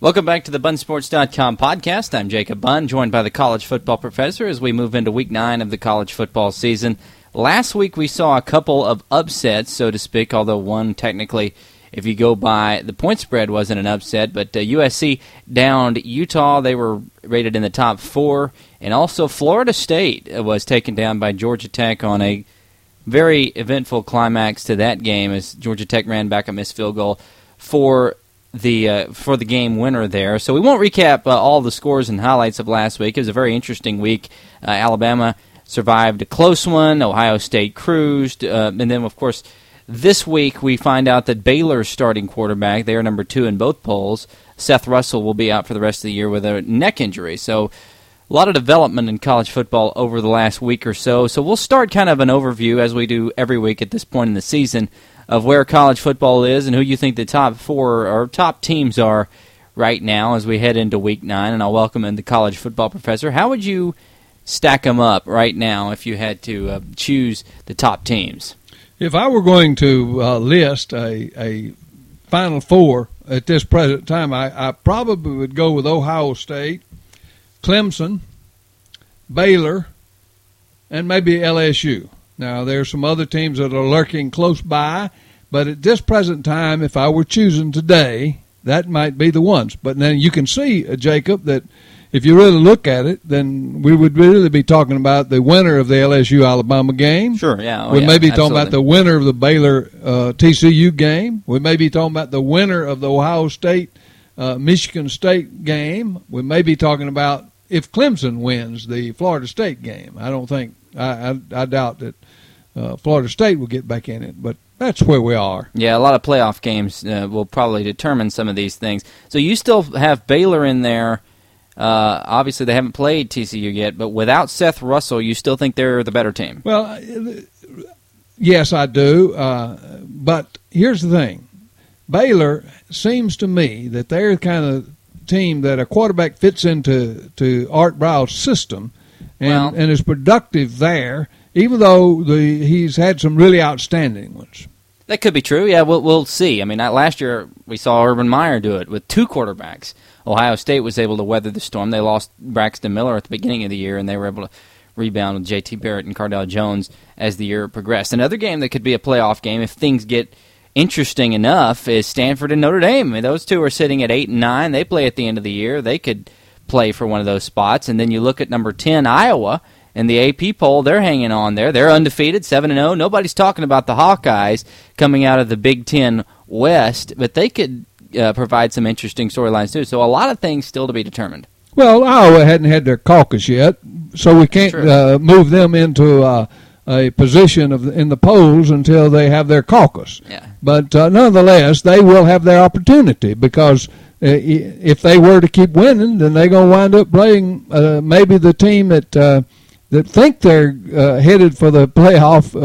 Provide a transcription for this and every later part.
Welcome back to the BunSports.com podcast. I'm Jacob Bunn, joined by the college football professor as we move into Week 9 of the college football season. Last week we saw a couple of upsets, so to speak, although one technically, if you go by the point spread, wasn't an upset. But USC downed Utah. They were rated in the top 4. And also Florida State was taken down by Georgia Tech on a very eventful climax to that game as Georgia Tech ran back a missed field goal for the game winner there. So we won't recap all the scores and highlights of last week. It was a very interesting week. Alabama survived a close one. Ohio State cruised. And then, of course, this week we find out that Baylor's starting quarterback, they are number 2 in both polls, Seth Russell, will be out for the rest of the year with a neck injury. So a lot of development in college football over the last week or so. So we'll start kind of an overview, as we do every week at this point in the season, of where college football is and who you think the top 4 or top teams are right now as we head into Week 9. And I'll welcome in the college football professor. How would you stack them up right now if you had to choose the top teams? If I were going to list a Final Four at this present time, I probably would go with Ohio State, Clemson, Baylor, and maybe LSU. Now, there are some other teams that are lurking close by, but at this present time, if I were choosing today, that might be the ones. But then you can see, Jacob, that if you really look at it, then we would really be talking about the winner of the LSU-Alabama game. Sure, yeah. We may be talking about the winner of the Baylor-TCU game. We may be talking about the winner of the Ohio State-Michigan State game. We may be talking about if Clemson wins the Florida State game. I doubt that Florida State will get back in it, but that's where we are. Yeah, a lot of playoff games will probably determine some of these things. So you still have Baylor in there. Obviously, they haven't played TCU yet, but without Seth Russell, you still think they're the better team? Well, yes, I do. But here's the thing. Baylor seems to me that they're the kind of team that a quarterback fits into Art Briles' system and is productive there, even though he's had some really outstanding ones. That could be true. Yeah, we'll see. I mean, last year we saw Urban Meyer do it with 2 quarterbacks. Ohio State was able to weather the storm. They lost Braxton Miller at the beginning of the year, and they were able to rebound with J.T. Barrett and Cardale Jones as the year progressed. Another game that could be a playoff game if things get interesting enough is Stanford and Notre Dame. I mean, those two are sitting at 8 and 9. They play at the end of the year. They could play for one of those spots. And then you look at number 10, Iowa, in the AP poll. They're hanging on there. They're undefeated, 7-0. Nobody's talking about the Hawkeyes coming out of the Big Ten West, but they could provide some interesting storylines too. So a lot of things still to be determined. Well, Iowa hadn't had their caucus yet, so we can't move them into a position in the polls until they have their caucus. Yeah. But nonetheless, they will have their opportunity because if they were to keep winning, then they're going to wind up playing maybe the team that think they're headed for the playoff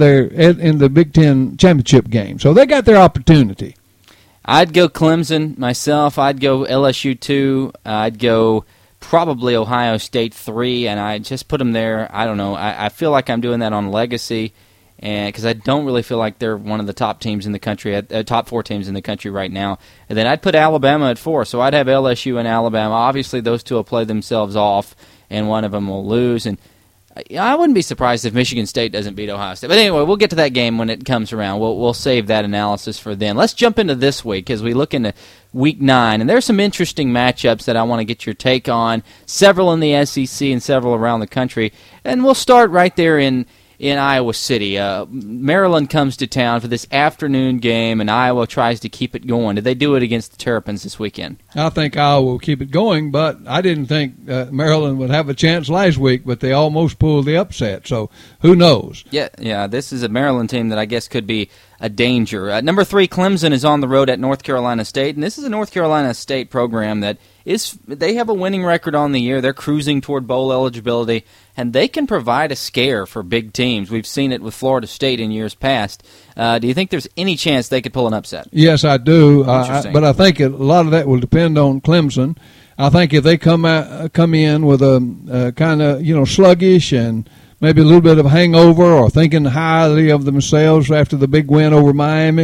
in the Big Ten championship game. So they got their opportunity. I'd go Clemson myself. I'd go LSU 2. I'd go probably Ohio State 3, and I just put them there. I don't know. I feel like I'm doing that on legacy, and because I don't really feel like they're one of the top teams in the country, top 4 teams in the country right now. And then I'd put Alabama at 4, so I'd have LSU and Alabama. Obviously, those two will play themselves off, and one of them will lose. And I wouldn't be surprised if Michigan State doesn't beat Ohio State. But anyway, we'll get to that game when it comes around. We'll save that analysis for then. Let's jump into this week as we look into Week 9. And there's some interesting matchups that I want to get your take on, several in the SEC and several around the country. And we'll start right there in Iowa City. Maryland comes to town for this afternoon game, and Iowa tries to keep it going. Did they do it against the Terrapins this weekend? I think Iowa will keep it going, but I didn't think Maryland would have a chance last week, but they almost pulled the upset, so who knows? Yeah, this is a Maryland team that I guess could be a danger. Number 3, Clemson is on the road at North Carolina State, and this is a North Carolina State program that they have a winning record on the year. They're cruising toward bowl eligibility, and they can provide a scare for big teams. We've seen it with Florida State in years past. Do you think there's any chance they could pull an upset? Yes, I do, but I think a lot of that will depend on Clemson. I think if they come in with a kind of sluggish and maybe a little bit of a hangover or thinking highly of themselves after the big win over Miami,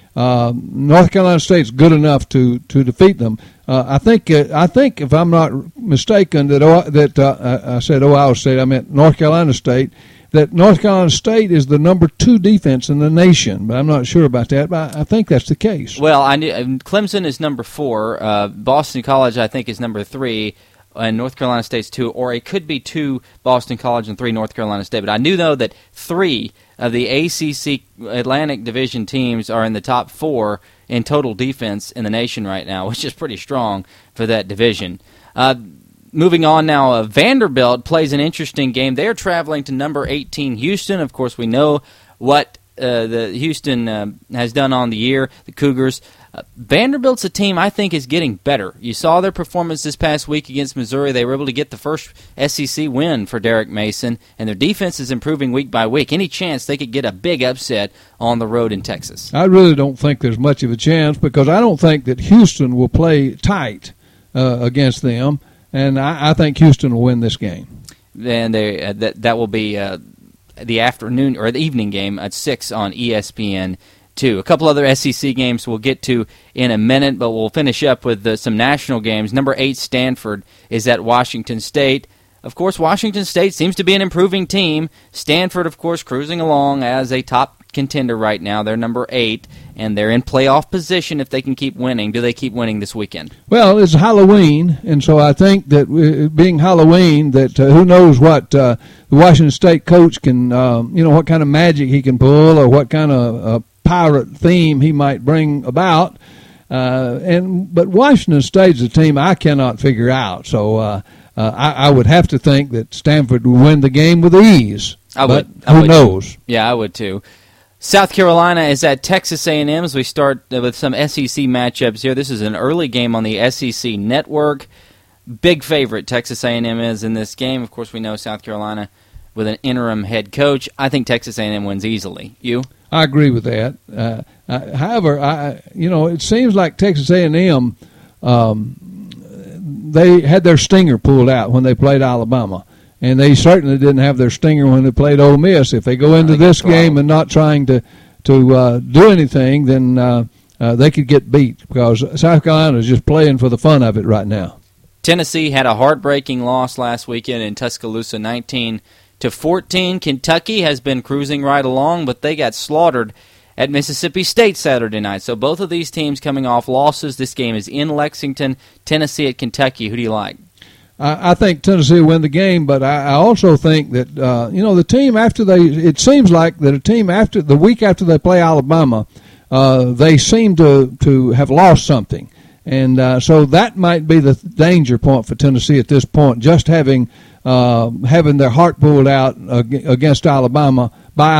North Carolina State's good enough to defeat them. I think if I'm not mistaken that I said Ohio State, I meant North Carolina State. That North Carolina State is the number 2 defense in the nation, but I'm not sure about that. But I think that's the case. Well, Clemson is number 4. Boston College, I think, is number 3. And North Carolina State's 2, or it could be 2 Boston College and 3 North Carolina State. But I do know that 3 of the ACC Atlantic Division teams are in the top 4 in total defense in the nation right now, which is pretty strong for that division. Moving on now, Vanderbilt plays an interesting game. They're traveling to number 18 Houston. Of course, we know what the Houston has done on the year, the Cougars. Vanderbilt's a team I think is getting better. You saw their performance this past week against Missouri. They were able to get the first SEC win for Derek Mason, and their defense is improving week by week. Any chance they could get a big upset on the road in Texas? I really don't think there's much of a chance because I don't think that Houston will play tight against them, and I think Houston will win this game. And that will be the afternoon or the evening game at 6 on ESPN. A couple other SEC games we'll get to in a minute, but we'll finish up with some national games. Number 8, Stanford, is at Washington State. Of course, Washington State seems to be an improving team. Stanford, of course, cruising along as a top contender right now. They're number 8, and they're in playoff position if they can keep winning. Do they keep winning this weekend? Well, it's Halloween, and so I think that being Halloween, that who knows what the Washington State coach can, what kind of magic he can pull or what kind of pirate theme he might bring about, but Washington State's a team I cannot figure out. So I would have to think that Stanford would win the game with ease. Who knows? Yeah, I would too. South Carolina is at Texas A&M as we start with some SEC matchups here. This is an early game on the SEC Network. Big favorite Texas A&M is in this game. Of course, we know South Carolina with an interim head coach. I think Texas A&M wins easily. You? I agree with that. However, it seems like Texas A&M, they had their stinger pulled out when they played Alabama, and they certainly didn't have their stinger when they played Ole Miss. If they go into this game and not trying to do anything, then they could get beat because South Carolina is just playing for the fun of it right now. Tennessee had a heartbreaking loss last weekend in Tuscaloosa, 19-14. Kentucky has been cruising right along, but they got slaughtered at Mississippi State Saturday night. So both of these teams coming off losses. This game is in Lexington. Tennessee at Kentucky. Who do you like? I think Tennessee will win the game, but I also think that the team it seems like that a team after the week after they play Alabama, they seem to have lost something, and so that might be the danger point for Tennessee at this point. Just having their heart pulled out against Alabama,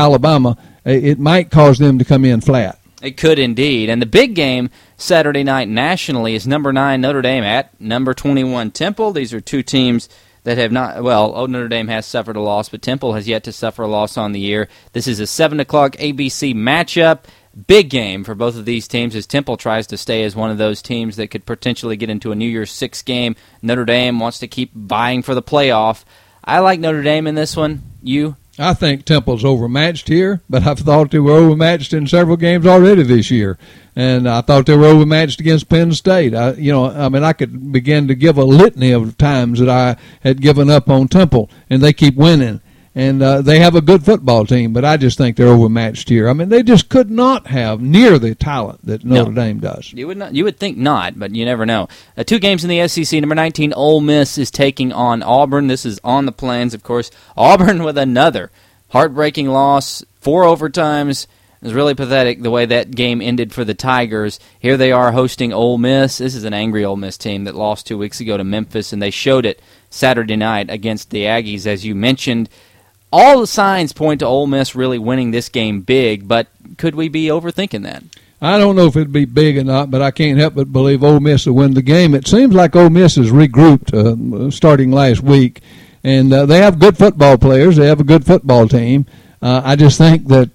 it might cause them to come in flat. It could indeed. And the big game Saturday night nationally is number 9 Notre Dame at number 21 Temple. These are two teams that have not, Notre Dame has suffered a loss, but Temple has yet to suffer a loss on the year. This is a 7 o'clock ABC matchup. Big game for both of these teams as Temple tries to stay as one of those teams that could potentially get into a New Year's Six game. Notre Dame wants to keep vying for the playoff. I like Notre Dame in this one. You? I think Temple's overmatched here, but I've thought they were overmatched in several games already this year. And I thought they were overmatched against Penn State. I could begin to give a litany of times that I had given up on Temple, and they keep winning. And they have a good football team, but I just think they're overmatched here. I mean, they just could not have near the talent that Notre Dame does. You would think not, but you never know. 2 games in the SEC. Number 19, Ole Miss is taking on Auburn. This is on the Plains, of course. Auburn with another heartbreaking loss, 4 overtimes. It was really pathetic the way that game ended for the Tigers. Here they are hosting Ole Miss. This is an angry Ole Miss team that lost 2 weeks ago to Memphis, and they showed it Saturday night against the Aggies, as you mentioned. All the signs point to Ole Miss really winning this game big, but could we be overthinking that? I don't know if it'd be big or not, but I can't help but believe Ole Miss will win the game. It seems like Ole Miss has regrouped starting last week, and they have good football players. They have a good football team. I just think that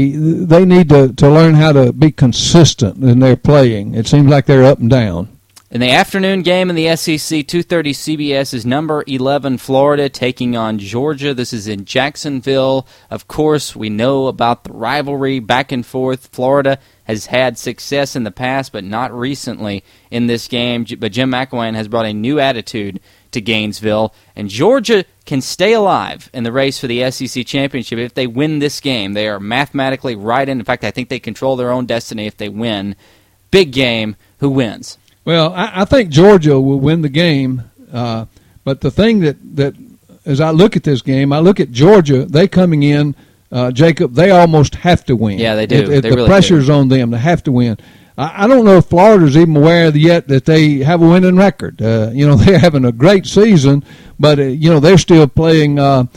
they need to learn how to be consistent in their playing. It seems like they're up and down. In the afternoon game in the SEC, 2:30 CBS is number 11 Florida taking on Georgia. This is in Jacksonville. Of course, we know about the rivalry back and forth. Florida has had success in the past, but not recently in this game. But Jim McElwain has brought a new attitude to Gainesville, and Georgia can stay alive in the race for the SEC championship if they win this game. They are mathematically right in. In fact, I think they control their own destiny if they win. Big game. Who wins? Well, I think Georgia will win the game, but the thing that as I look at this game, I look at Georgia. They coming in, Jacob. They almost have to win. Yeah, they do. The really pressure's do. on them. They have to win. I don't know if Florida's even aware yet that they have a winning record. They're having a great season, but they're still playing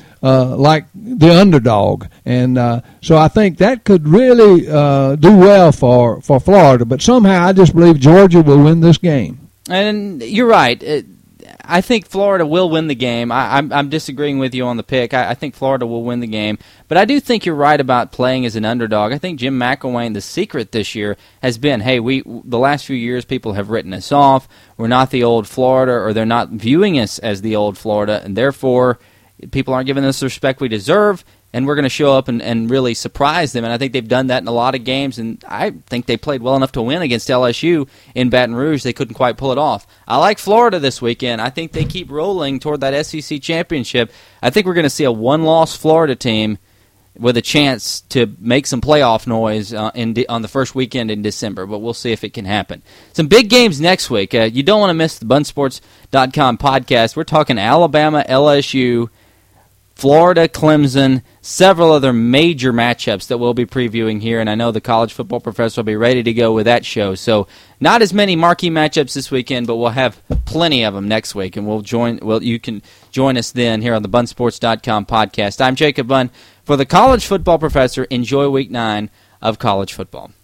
like the underdog, and so I think that could really do well for Florida. But somehow I just believe Georgia will win this game. And you're right. I think Florida will win the game. I'm disagreeing with you on the pick. I think Florida will win the game. But I do think you're right about playing as an underdog. I think Jim McElwain, the secret this year has been, hey, the last few years people have written us off. We're not the old Florida, or they're not viewing us as the old Florida, and therefore people aren't giving us the respect we deserve, and we're going to show up and really surprise them. And I think they've done that in a lot of games, and I think they played well enough to win against LSU in Baton Rouge. They couldn't quite pull it off. I like Florida this weekend. I think they keep rolling toward that SEC championship. I think we're going to see a one-loss Florida team with a chance to make some playoff noise on the first weekend in December, but we'll see if it can happen. Some big games next week. You don't want to miss the bunsports.com podcast. We're talking Alabama, LSU, Florida, Clemson, several other major matchups that we'll be previewing here, and I know the college football professor will be ready to go with that show. So not as many marquee matchups this weekend, but we'll have plenty of them next week, and you can join us then here on the bunsports.com podcast. I'm Jacob Bunn. For the college football professor, enjoy Week 9 of college football.